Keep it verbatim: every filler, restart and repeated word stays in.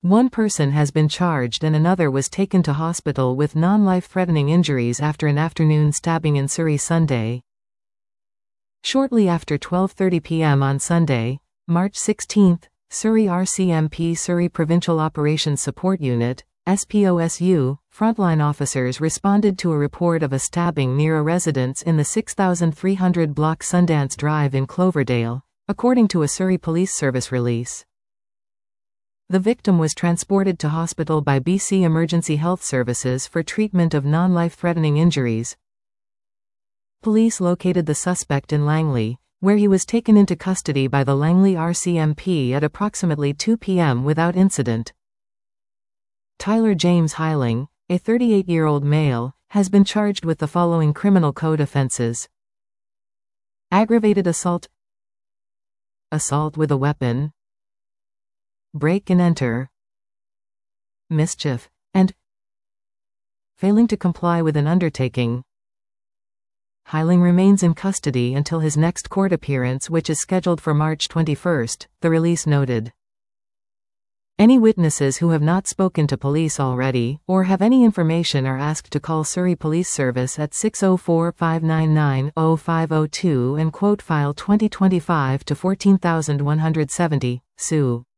One person has been charged and another was taken to hospital with non-life-threatening injuries after an afternoon stabbing in Surrey Sunday. Shortly after twelve thirty p m on Sunday, March sixteenth, Surrey R C M P Surrey Provincial Operations Support Unit, S P O S U, frontline officers responded to a report of a stabbing near a residence in the six thousand three hundred block Sundance Drive in Cloverdale, according to a Surrey Police Service release. The victim was transported to hospital by B C Emergency Health Services for treatment of non-life-threatening injuries. Police located the suspect in Langley, where he was taken into custody by the Langley R C M P at approximately two p m without incident. Tyler James Heiling, a thirty-eight-year-old male, has been charged with the following criminal code offenses: aggravated assault, assault with a weapon, break and enter, mischief, and failing to comply with an undertaking. Heiling remains in custody until his next court appearance, which is scheduled for March twenty-first, the release noted. Any witnesses who have not spoken to police already, or have any information, are asked to call Surrey Police Service at six oh four, five nine nine, oh five oh two and quote file twenty twenty-five to fourteen thousand one hundred seventy, Sue.